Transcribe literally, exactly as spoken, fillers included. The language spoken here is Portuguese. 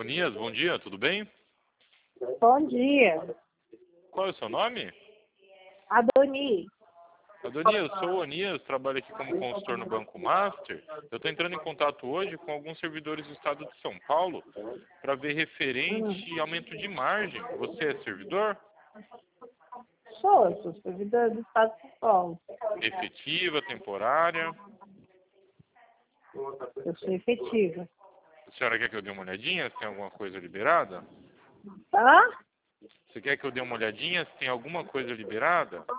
Onias, bom dia, tudo bem? Bom dia. Qual é o seu nome? Adoni. Adonias, eu sou o Onias, trabalho aqui como consultor no Banco Master. Eu estou entrando em contato hoje com alguns servidores do estado de São Paulo para ver referente aumento de margem. Você é servidor? Sou, sou servidor do Estado de São Paulo. Efetiva, temporária? Eu sou efetiva. A senhora quer que eu dê uma olhadinha se tem alguma coisa liberada? Tá? Você quer que eu dê uma olhadinha se tem alguma coisa liberada?